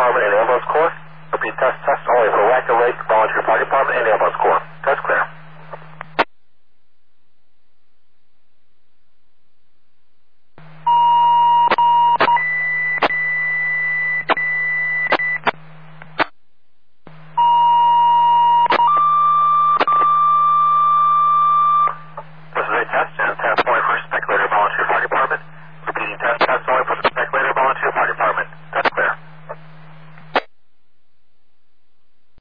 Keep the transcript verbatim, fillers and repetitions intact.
Department and Ambulance Corps. Repeat, test, test, only for Wacker Lake Volunteer Fire Department and Ambulance Corps. Test clear.